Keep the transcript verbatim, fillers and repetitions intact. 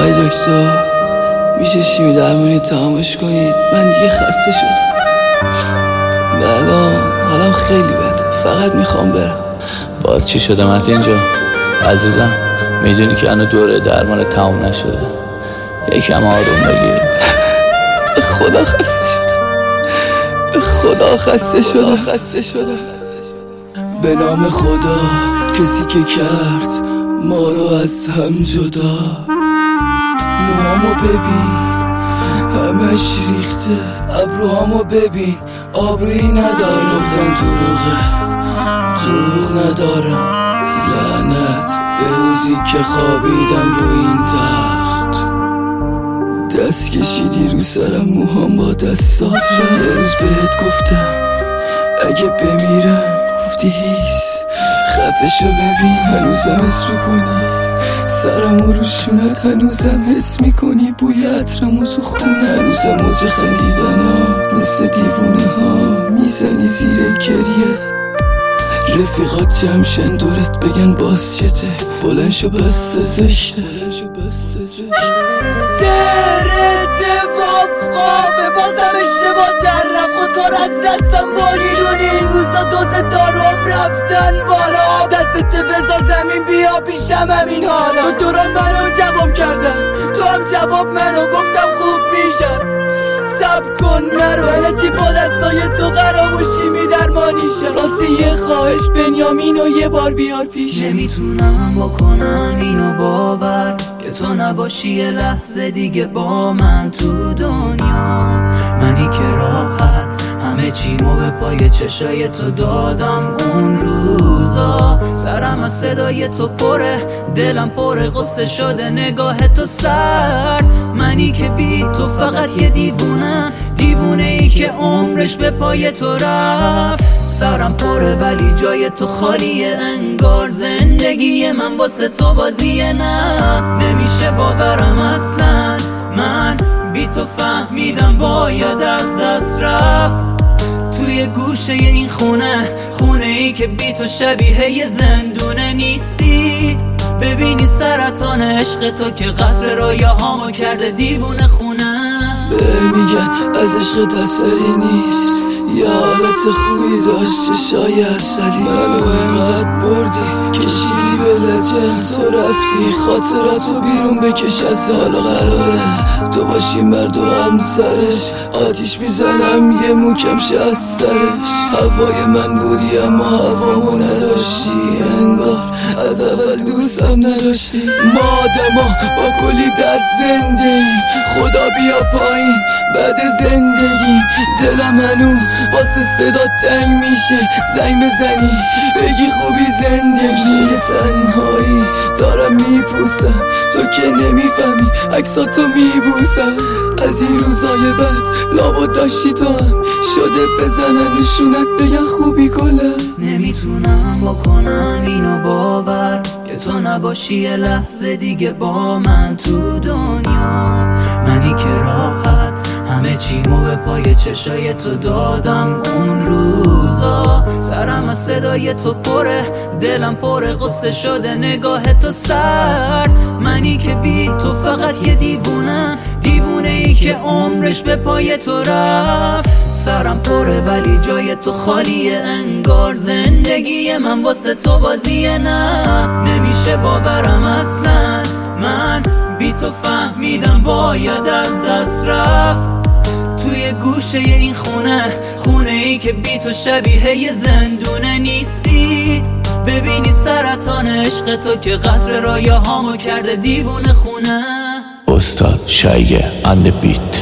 آقای دکتر میشه شیمی درمونی تمامش کنید؟ من دیگه خسته شدم. الان حالم خیلی بده، فقط میخوام برم. باز چی شده متین جان؟ عزیزم میدونی که هنو دوره درمان تمام نشده، یکم آروم بگیر. به خدا خسته شدم، به خدا خسته شدم خسته شدم به نام خدا کسی که کرد ما رو از هم جدا. موهامو ببین همش ریخته، ابروهامو ببین آبرویی نداره. گفتم دروغه، دروغ ندارم. لعنت به روزی که خوابیدم رو این تخت. دست کشیدی رو سرم، موهام با دستات رفت. یه روز بهت گفتم اگه بمیرم، گفتی هیس. خفشو ببین هنوزم حس میکنی، سرمو رو شونت هنوزم حس میکنی. بوی عطرمو تو خونه هنوزم موج خندیدن ها، مثل دیوونه ها میزنی زیر گریه. رفیقات جمشن دورت بگن باز چته، بلند شو بس زشته. سرت وفقا بازم اشتباه در رفت، خودکار از دستم باریدونی. این روزا دوز داروم رفتن بالا، دستت بذار زمین بیا پیشم همین حالا. تو دوران منو جواب کردن، تو هم جواب منو گفتم خوب میشن. سب کن نرو علتی با دستای تو قراموشی می درمانیشم. راسته یه خواهش بنیامین و یه بار بیار پیشم. نمیتونم بکنم اینو باور که تو نباشی یه لحظه دیگه با من تو دنیا. منی که راحت همه چیمو به پای چشای تو دادم اون روزا. سرم از صدای تو پره، دلم پره غصه شده نگاه تو سرد. منی که بی تو فقط یه دیوونه، دیوونه ای که عمرش به پای تو رفت. سرم پره ولی جای تو خالیه، انگار زندگی من واسه تو بازیه. نه نمیشه باورم اصلا، من بی تو فهمیدم باید از دست رفت. توی گوشه این خونه، خونه ای که بی تو شبیه یه زندونه نیستی. ببینی سرطان عشق تو که قصر رویاهامو کرده دیوونه خونه. به میگن از عشق تسری نیست، یه حالت خوبی داشت چشای اصلی. منو اینقدر بردی کشیدی به لجن، تو رفتی خاطراتو بیرون بکش از حالا. قراره تو باشی مرد و همسرش، آتیش میزنم یه موکم شه از سرش. هوای من بودی اما هوامو نداشتی، انگار از اول دوستم نداشتی. ما آدما با کلی درد زنده، خدا بیا پایین بعد زندگی. دلم هنو واسه صدا تنگ میشه، زنگ بزنی بگی خوبی زندگی. یه تنهایی دارم میپوسم، تو که نمیفهمی عکساتو میبوسم. از این روزای بد لابد داشتی تو هم، شده بزنم نشونت بگن خوبی گلم. نمیتونم بکنم اینو باور که تو نباشی یه لحظه دیگه با من تو دنیا. منی که راحت همه چیمو به پای چشای تو دادم اون روزا. سرم از صدای تو پره، دلم پره غصه شده نگاه تو سرد. منی که بی تو فقط یه دیوونه، دیوونه ای که عمرش به پای تو رفت. سرم پره ولی جای تو خالیه، انگار زندگی من واسه تو بازیه. نه نمیشه باورم اصلا، من بی تو فهمیدم باید از دست رفت. توی گوشه این خونه، خونه ای که بی تو شبیه یه زندونه نیستی. ببینی سرطان عشق تو که قصر رویاهامو کرده دیوونه خونه. استاد شایعه اند بیت.